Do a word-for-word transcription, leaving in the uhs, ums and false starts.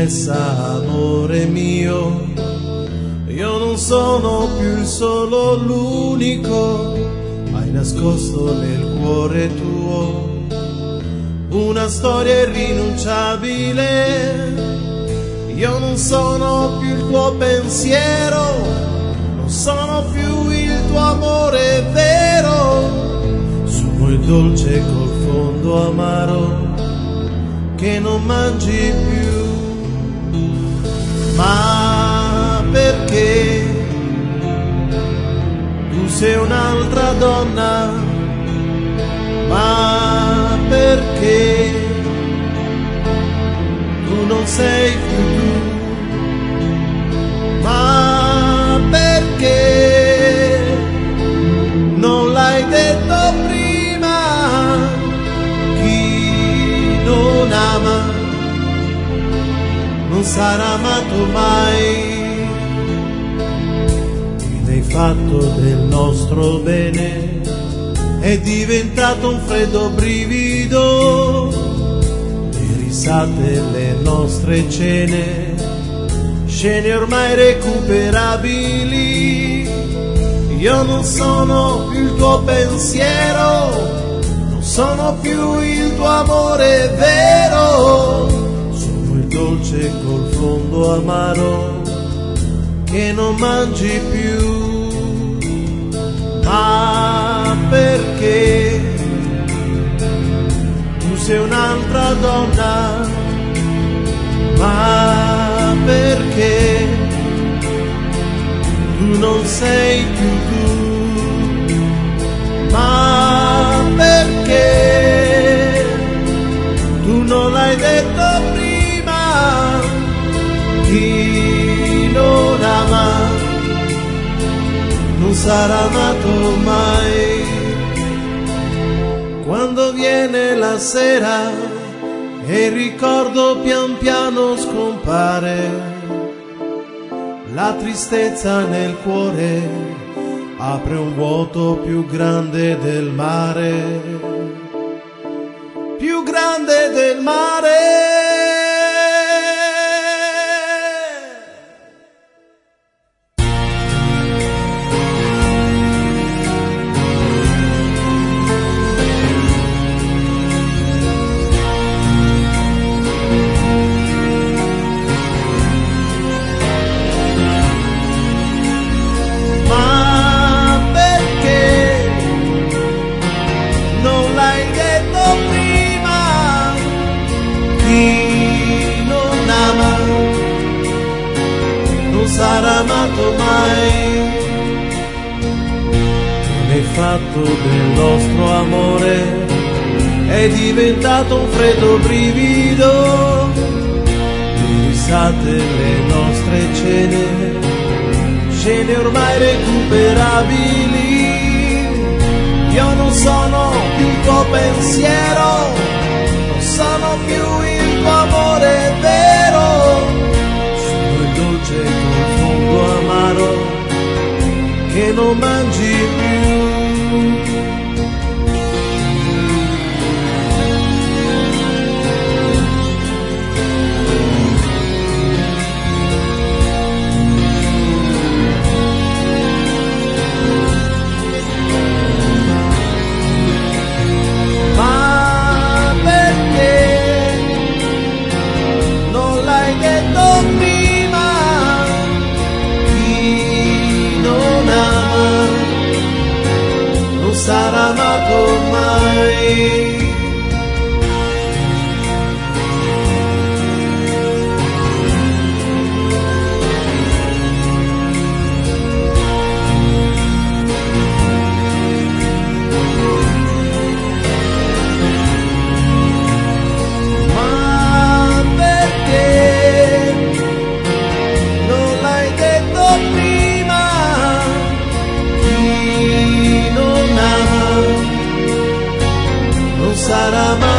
confessa, amore mio, io non sono più il solo, l'unico, hai nascosto nel cuore tuo una storia irrinunciabile. Io non sono più il tuo pensiero, non sono più il tuo amore vero, sono il dolce col fondo amaro che non mangi più. Ma perché tu sei un'altra donna? Ma perché tu non sei più tu? Ma perché non l'hai detto prima? Chi non ama non sarà amato mai. Ne hai fatto del nostro bene, è diventato un freddo brivido, le risate, le nostre cene, scene ormai recuperabili. Io non sono più il tuo pensiero, non sono più il tuo amore vero, sono il dolce col fondo amaro che non mangi più. Ma perché tu sei un'altra donna? Ma perché tu non sei più tu? Ma perché tu non l'hai detto prima? Chi non ama non sarà amato mai. Quando viene la sera e il ricordo pian piano scompare, la tristezza nel cuore apre un vuoto più grande del mare, più grande del mare. Sarà amato mai. Non hai fatto del nostro amore, è diventato un freddo brivido, le risate, le nostre cene, scene ormai recuperabili. Io non sono più il tuo pensiero, non sono più il tuo amore vero, sono il dolce col fondo amaro che non mangi più. Sarà amato mai. Ma perché non l'hai detto prima? Chi non ama non sarà mai.